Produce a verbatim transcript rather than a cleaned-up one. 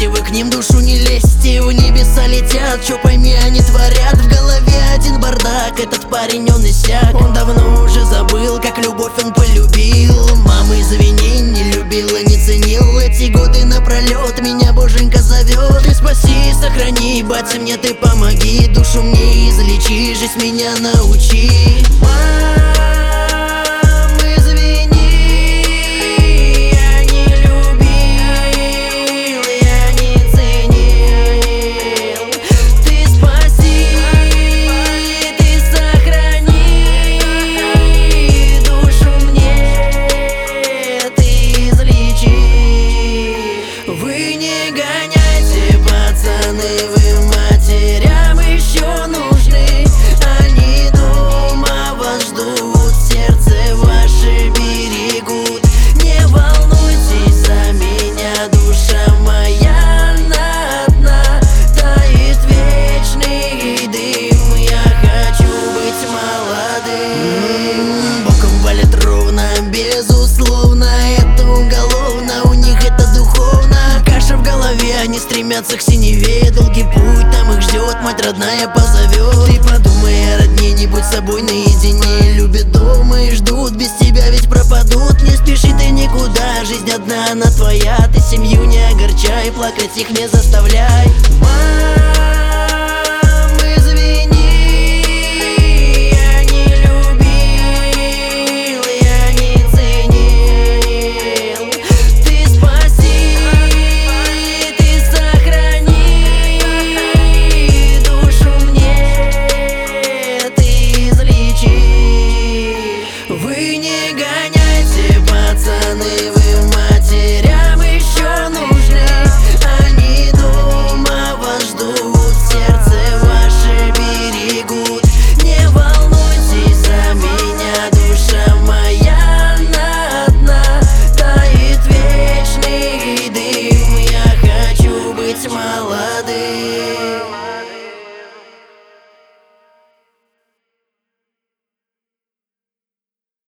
лезьте, вы к ним душу не лезьте. В небеса летят, чё пойми они творят. В голове один бардак, этот парень он иссяк. Он давно уже забыл, как любовь он полюбил. Мама, извини, не любила, не ценил. Эти годы напролет меня боженька зовет. Ты спаси, сохрани, батя, мне ты помоги. Душу мне излечи, жизнь меня научи. Безусловно, это уголовно, у них это духовно. Каша в голове, они стремятся к синеве. Долгий путь, там их ждет, мать родная позовет. Ты подумай о родне, не будь собой наедине. Любят дома и ждут, без тебя ведь пропадут. Не спеши ты никуда, жизнь одна, она твоя. Ты семью не огорчай, плакать их не заставляй. Вы не гоняйте, пацаны, вы матерям еще нужны. Они дома вас ждут, сердце ваше берегут. Не волнуйтесь за меня, душа моя она одна. Тает вечный дым, я хочу быть молодым.